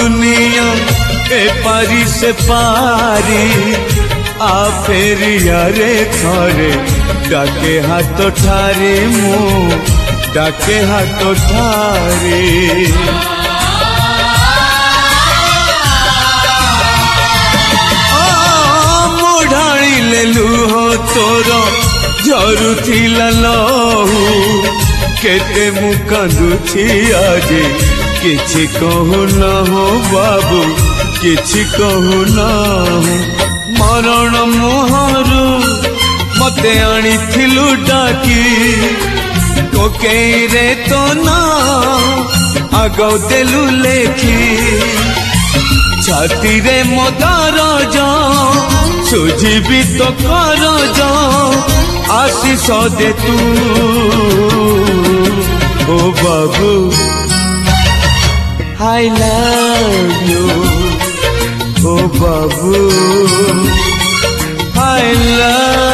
दुनिया ए पारी से पारी आ फेरिया रे थरे डाके हाथ ठारे मु डाके हाथ ठारे लुह तोर झरुथिला लहू केते मु कांदुछि आज किछि कहू न हो बाबू किछि कहू न हो मरण मुहरु मते आनिथिलु डाकी कोकेई रे तो ना आगौ देलु लेखी छाती रे मोदार जा सुझीबी तो कर जा आशीष दे तू ओ बाबू आई लव यू ओ बाबू आई लव